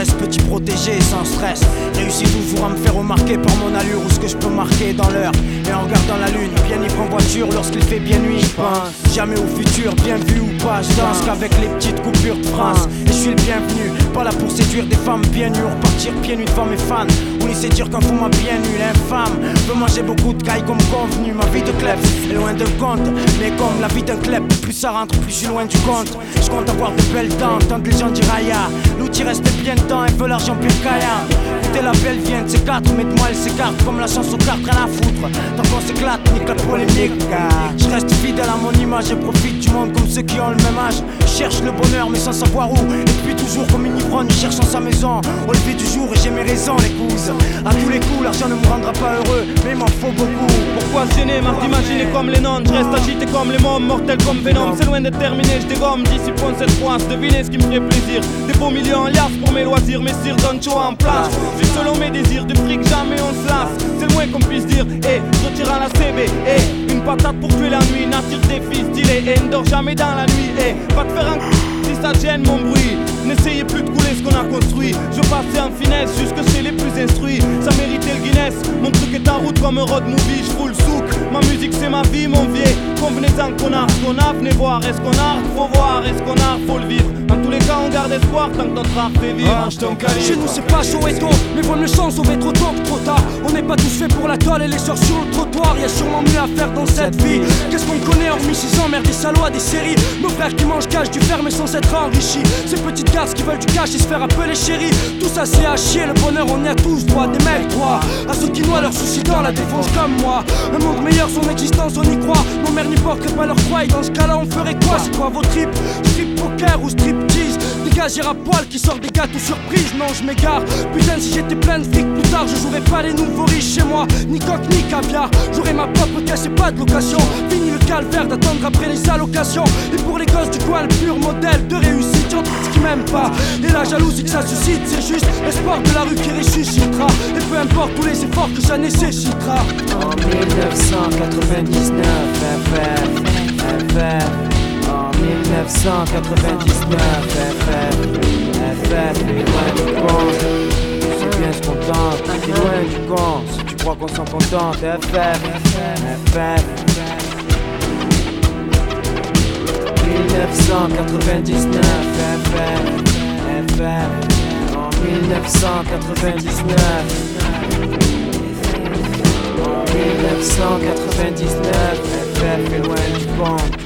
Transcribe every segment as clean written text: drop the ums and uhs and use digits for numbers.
reste petit protégé sans stress. Réussis toujours à me faire remarquer par mon allure ou ce que je peux marquer dans l'heure. Et en regardant la lune, bien ivre en voiture lorsqu'il fait bien nuit, je pense jamais au futur, bien vu ou pas, je danse qu'avec les petites coupures de France. Et je suis le bienvenu, pas là pour séduire des femmes bien nues, repartir pieds nus devant mes fans, ou laisser dire qu'un fou m'a bien nu. L'infâme veut manger beaucoup de cailles comme convenu. Ma vie de klebs est loin de compte, mais comme la vie d'un kleb, plus ça rentre, plus je suis loin du compte. Je compte avoir de belles dents, tant que les gens diront ya. L'outil reste bien de temps, elle veut l'argent plus caillant. Écoutez la belle vient de ces quatre, mais de moi elle s'écarte comme la chance aux cartes, rien à foutre. Tant qu'on s'éclate, nique la polémique. Je reste fidèle à mon image et profite du monde comme ceux qui ont le même âge. Je cherche le bonheur mais sans savoir où. Et puis toujours comme une ivrogne cherchant sa maison au lever du jour, et j'ai mes raisons les couses. À tous les coups l'argent ne me rendra pas heureux, mais il m'en faut beaucoup. Pourquoi se gêner, marre d'imaginer comme les nonnes. Je reste agité comme les mômes, mortel comme Venom. C'est loin d'être terminé, je dégomme d'ici point cette fois. Devinez ce qui me ferait plaisir. Des beaux millions en liasse pour mes loisirs. Mes cires donnent chaud en place. Juste selon mes désirs, du fric jamais on se lasse. C'est le moins qu'on puisse dire. Je retire à la CB. Une patate pour tuer la nuit. N'attire des fils stylés. Et ne dors jamais dans la nuit. Va te faire un si ça gêne mon bruit. N'essayez plus de couler ce qu'on a construit. Je passais en finesse jusque chez les plus instruits. Ça méritait le Guinness. Mon truc est en route comme un road movie. Je fous le souk. Ma musique c'est ma vie mon vieil. Convenez-en qu'on a ce qu'on a. Venez voir, est-ce qu'on a? Faut voir, est-ce qu'on a? Faut le vivre. Dans tous les cas on garde espoir tant que notre art fait vivre. Chez nous c'est pas chaud et tôt, mais vaut mieux s'en sauver trop tôt que trop tard. On n'est pas tous faits pour la toile et les sœurs sur le trottoir. Y'a sûrement mieux à faire dans cette vie. Qu'est-ce qu'on connaît hormis ces emmerdes, des salauds, des séries. Nos frères qui mangent cash du fer mais sans s'être enrichis. Ces petites garces qui veulent du cash et se faire appeler chérie. Tout ça c'est à chier, le bonheur on y a tous droit. Des mecs droits, à ceux qui noient leurs soucis dans la défense comme moi. Un monde meilleur, son existence on y croit. Nos mères n'y porteraient pas leur croix et dans ce cas là on ferait quoi? C'est quoi vos tripes? Strip poker ou strip tease? Dégagir à poil qui sort des gâteaux surprise. Non je m'égare, putain si j'étais plein de fric plus tard je jouerais pas les nouveaux riches chez moi. Ni coque ni caviar, j'aurais ma propre caisse et pas de location. Fini le calvaire d'attendre après les allocations. Et pour les gosses du coin le pur modèle de réussite. J'entends ce qui m'aime pas et la jalousie que ça suscite. C'est juste l'espoir de la rue qui ressuscitera. Et peu importe tous les efforts que ça nécessitera. En 1999 FF en 1999 FF est loin du compte. Tu sais bien ce qu'on tente, t'es loin du compte. Si tu crois qu'on s'en contente FF 1999 FF en 1999 en 1999 FF est loin du compte.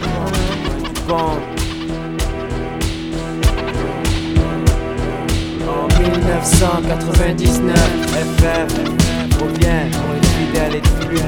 En 1999 FF reviens pour les fidèles et les plus